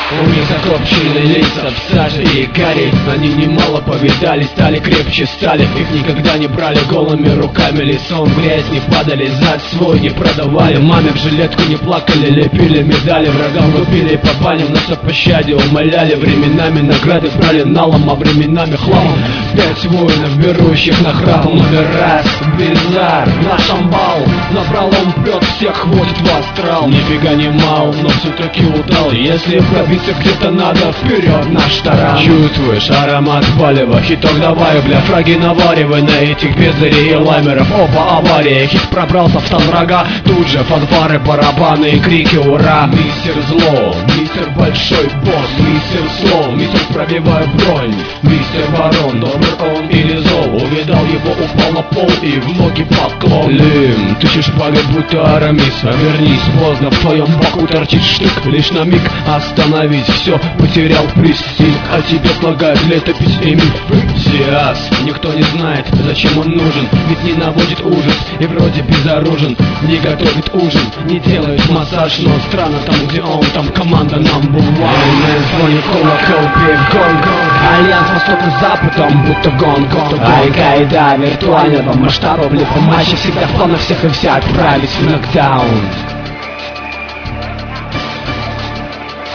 У них закопченные лица в саже и гаре. Они немало повидали, стали крепче стали. Их никогда не брали голыми руками, лицом в грязь не падали, зад свой не продавали. Маме в жилетку не плакали, лепили медали. Врагам лупили по баням, нас о пощаде умоляли. Временами награды брали налом, а временами хламом. 5 воинов, берущих на храп. Номер раз, Бизар, наш амбал. Напролом прет, всех хватит в астрал. Нифига не мал, но все-таки удал. Если пробиться где-то надо, вперед наш таран. Чувствуешь аромат палева, хиток давай, бля, фраги наваривай на этих бездарей и лаймеров. Опа, авария, хит пробрался в стан врага. Тут же фанфары, барабаны и крики ура. Мистер зло, мистер большой босс, мистер слов, мистер пробивая бронь. Мистер барон, добр он или зол. Увидал его, упал на пол и в ноги поклон. Лим, ты шпагой, будто Арамис. Вернись, поздно, в твоем боку торчит штык. Лишь на миг остановить все, потерял престиж. А тебе слагают летопись и миф. Сиас, никто не знает, зачем он нужен. Ведь не наводит ужас и вроде безоружен. Не готовит ужин, не делает массаж. Но странно там, где он, там команда number one. Звонит колокол, бей в гонг. Альянс восток и западом, будто гонг. Аль-Каида виртуального масштаба. В матче всегда в планах всех и вся отправить в нокдаун.